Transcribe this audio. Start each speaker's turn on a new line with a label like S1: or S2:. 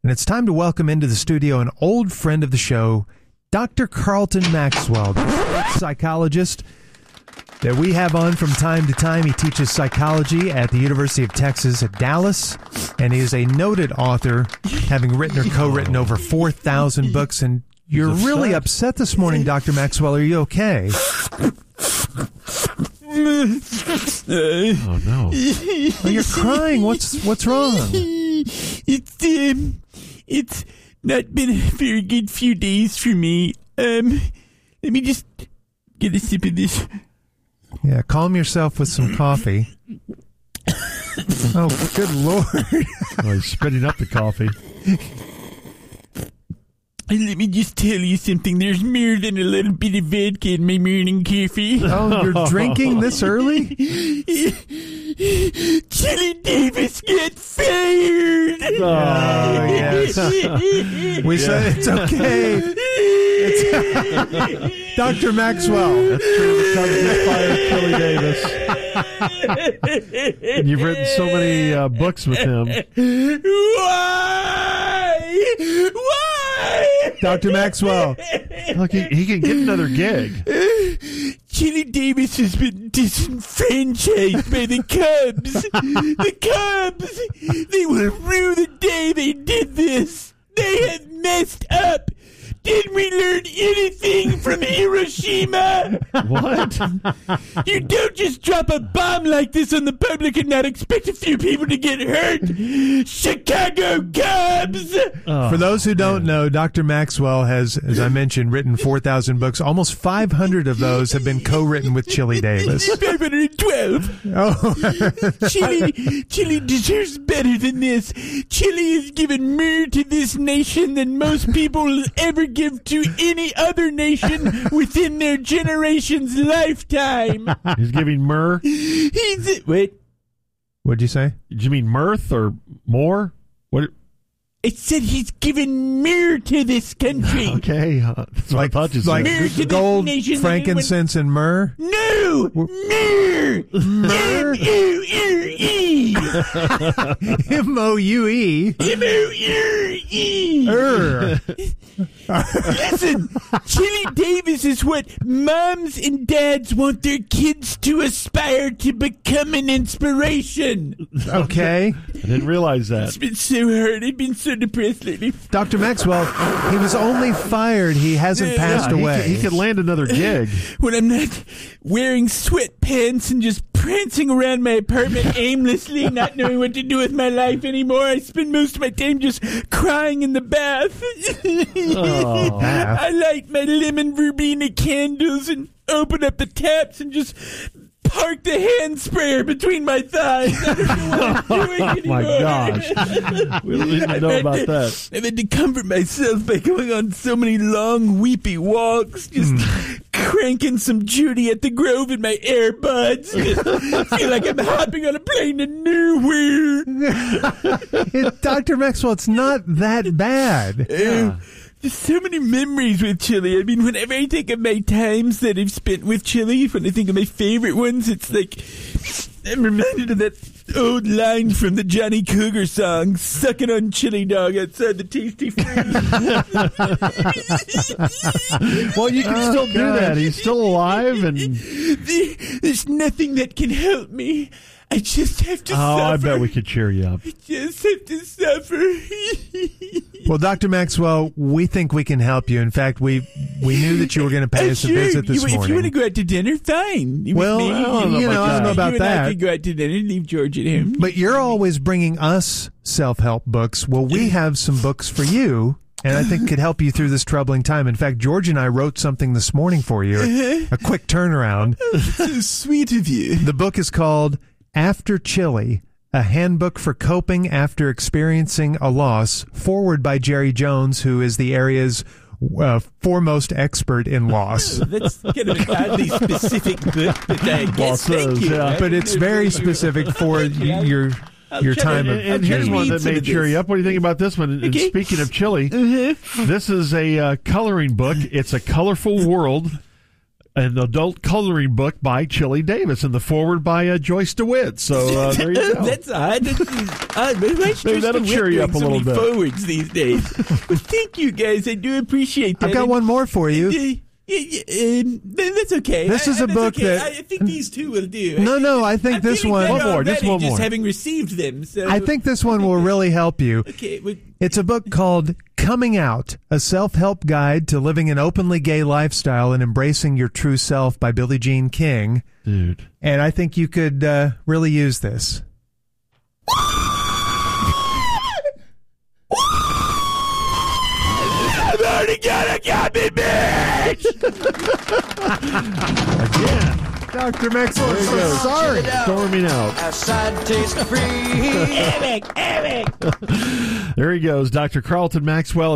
S1: And it's time to welcome into the studio an old friend of the show, Dr. Carlton Maxwell, the psychologist that we have on from time to time. He teaches psychology at the University of Texas at Dallas, and he is a noted author, having written or co-written over 4,000 books. And you're really upset this morning, Dr. Maxwell. Are you okay?
S2: Oh, no.
S1: Oh, you're crying. What's wrong?
S3: It's not been a very good few days for me. Let me just get a sip of this.
S1: Yeah, calm yourself with some coffee. Oh, good Lord.
S2: Oh, he's spitting up the coffee.
S3: And let me just tell you something. There's more than a little bit of vodka in my morning coffee.
S1: Oh, you're drinking this early?
S3: Chili Davis got fired.
S1: Oh, yes. We said it's okay. It's Dr. Maxwell.
S2: That's true. It's time to fire Chili Davis. And you've written so many books with him.
S3: Why?
S1: Dr. Maxwell.
S2: Look, he can get another gig.
S3: Chili Davis has been disenfranchised by the Cubs. The Cubs! They will rue the day they did this. They have messed up. Did we learn anything from Hiroshima?
S2: What?
S3: You don't just drop a bomb like this on the public and not expect a few people to get hurt. Chicago Cubs!
S1: For those who don't know, Dr. Maxwell has, as I mentioned, written 4,000 books. Almost 500 of those have been co-written with Chili Davis.
S3: 512.
S1: Oh,
S3: Chili deserves better than this. Chili has given more to this nation than most people will ever give to any other nation within their generation's lifetime.
S2: He's giving myrrh?
S3: Wait.
S1: What'd you say?
S2: Did you mean mirth or more? What?
S3: It said he's given myrrh to this country.
S2: Okay. That's what I thought you said.
S1: Like
S3: Myrrh to
S1: gold,
S3: this nation.
S1: frankincense, and myrrh?
S3: No! Myrrh!
S1: Myrrh?
S3: M-O-U-R-E!
S1: M-O-U-E?
S3: M-O-U-R-E! Listen, Chili Davis is what moms and dads want their kids to aspire to become an inspiration.
S1: Okay.
S2: I didn't realize that.
S3: It's been so hard. I've been so depressed lately.
S1: Dr. Maxwell, he was only fired. He hasn't passed away.
S2: He could land another gig.
S3: When I'm not wearing sweatpants and just prancing around my apartment aimlessly, not knowing what to do with my life anymore, I spend most of my time just crying in the bath.
S2: Oh.
S3: I light my lemon verbena candles and open up the taps and just park the hand sprayer between my thighs. I don't know what I'm doing anymore.
S2: Oh, my gosh. We don't even know about that.
S3: I've had to comfort myself by going on so many long, weepy walks, just cranking some Judy at the Grove in my AirBuds. Just feel like I'm hopping on a plane to nowhere.
S1: Dr. Maxwell, it's not that bad.
S3: There's so many memories with Chili. I mean, whenever I think of my times that I've spent with Chili, when I think of my favorite ones, it's like I'm reminded of that old line from the Johnny Cougar song, "Sucking on Chili Dog outside the Tasty Freeze."
S2: Well, you can still do that. He's still alive, and
S3: There's nothing that can help me. I just have to suffer.
S2: I bet we could cheer you up.
S3: I just have to suffer.
S1: Well, Dr. Maxwell, we think we can help you. In fact, we knew that you were going to pay us a visit this morning.
S3: If you want to go out to dinner, fine.
S1: Well,
S3: with me.
S1: I don't know about
S3: you
S1: that.
S3: And I could go out to dinner and leave George at home.
S1: But you're always bringing us self-help books. Well, we have some books for you, and I think could help you through this troubling time. In fact, George and I wrote something this morning for you, a quick turnaround.
S3: So sweet of you.
S1: The book is called After Chili, a handbook for coping after experiencing a loss, forward by Jerry Jones, who is the area's foremost expert in loss.
S3: That's kind of an oddly specific book, but I guess thank you.
S2: Yeah.
S1: But it's very specific for your time.
S2: And here's one that may cheer you up. What do you think about this one? And speaking of Chili, this is a coloring book. It's A Colorful World. an adult coloring book by Chili Davis, and the forward by Joyce DeWitt. So there you go.
S3: That's odd.
S2: Maybe that'll cheer you up a little bit.
S3: Forwards these days. Well, thank you, guys. I do appreciate that.
S1: I've got one more for you.
S3: That's okay.
S1: This is a book that
S3: I think these two will do.
S1: No, I think this one.
S2: One more, just one more.
S3: Just having received them. So.
S1: I think this one will really help you.
S3: Okay.
S1: It's a book called Coming Out, a self-help guide to living an openly gay lifestyle and embracing your true self by Billie Jean King.
S2: Dude.
S1: And I think you could really use this.
S3: I'm already gonna get me, bitch!
S2: Again.
S1: Dr. Maxwell, I'm so sorry.
S2: Storming out.
S4: Outside taste free.
S3: Eric!
S2: There he goes, Dr. Carlton Maxwell.